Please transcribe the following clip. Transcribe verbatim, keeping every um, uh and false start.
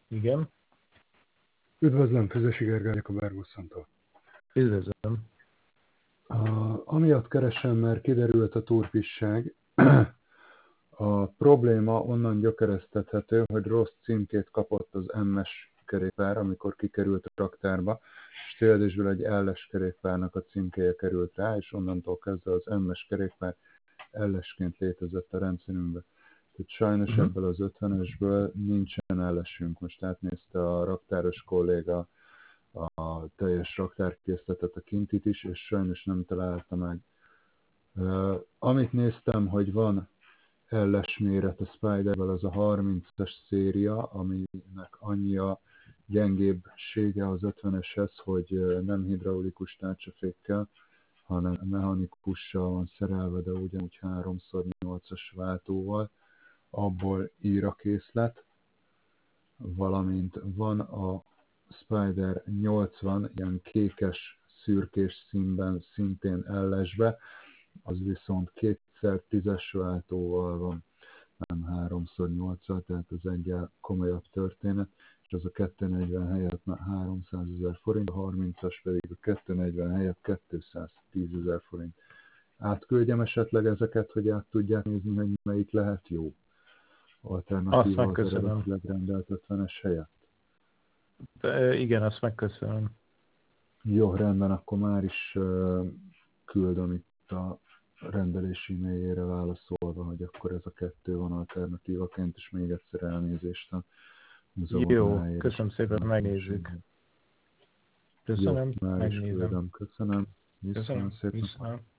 Igen. Üdvözlöm, Füzesi Gergely vagyok a Bergusszantól. Üdvözlöm. Uh, amiatt keresem, mert kiderült a turpisság. A probléma onnan gyökeresztethető, hogy rossz címkét kapott az em-es kerékpár, amikor kikerült a raktárba, és tévedésből egy el-es kerékpárnak a címkéje került rá, és onnantól kezdve az em-es kerékpár el-esként létezett a rendszerünkben. Tehát sajnos Uh-huh. ebből az ötvenesből nincsen el-esünk. Most átnézte a raktáros kolléga a teljes raktárkészletet, a kintit is, és sajnos nem találta meg. Uh, amit néztem, hogy van el-es méret a Spidervel, az a harmincas széria, aminek annyi a gyengébbsége az ötveneshez, hogy nem hidraulikus tárcsafékkel, hanem mechanikussal van szerelve, de ugyanúgy három nyolcas váltóval, abból ír a készlet, valamint van a Spider nyolcvan, ilyen kékes, szürkés színben, szintén el-esbe, az viszont kétszer tízes váltóval van, nem háromszor nyolccal, tehát az egyel komolyabb történet, és az a kettőszáznegyven helyett már háromszázezer forint, a harmincas pedig a kettőszáznegyven helyett kétszáztízezer forint. Átküldjem esetleg ezeket, hogy át tudják nézni, hogy melyik lehet jó alternatíva az eredetileg rendelt ötvenes helyett. De, igen, azt megköszönöm. Jó, rendben, akkor már is uh, küldöm itt a rendelési e-mailjére válaszolva, hogy akkor ez a kettő van alternatívaként, és még egyszer elnézést a Jó, köszönöm szépen, megnézzük. Köszönöm, Jó, már megnézem. is küldöm, köszönöm. Köszönöm, viszont.